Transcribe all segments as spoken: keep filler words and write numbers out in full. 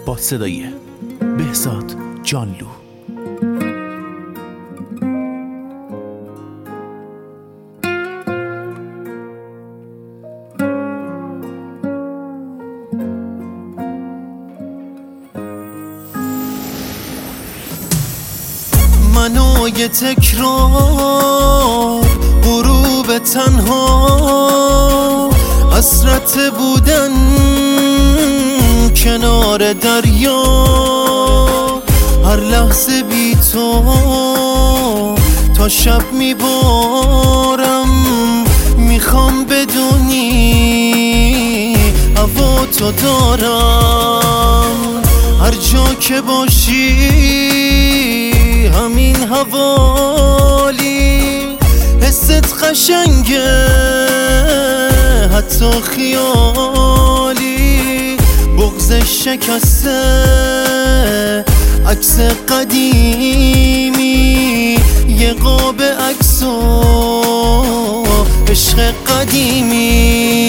با صدای بهزاد جانلو. منو یه تکرار غروب تنها، حسرت بودن کنار دریا، هر لحظه بی تو تا شب میبارم، میخوام بدونی هوا تو دارم، هر جا که باشی همین حوالی، حست قشنگه حتی خیالی، بغض شکسته عکس قدیمی، یه قاب عکس و عشق قدیمی.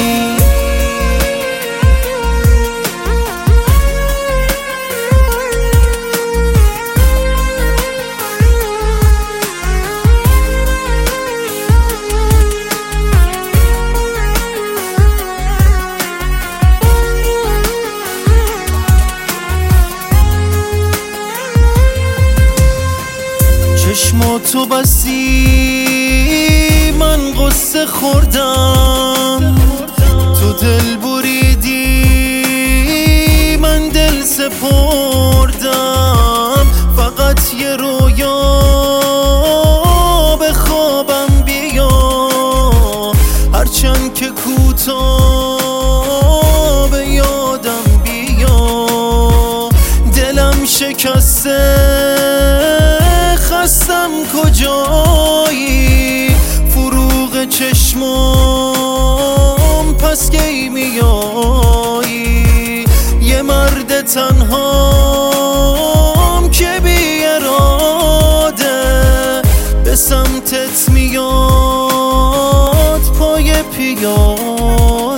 چشماتو بسی من قصه خوردم، تو دل بریدی من دل سپردم، فقط یه رویا به خوابم بیا، هرچند که کوتاه به یادم بیا، دلم شکسته خستم کجایی، فروغ چشمام پس کی میایی، یه مرد تنهام که بی اراده به سمتت میاد پای پیاده.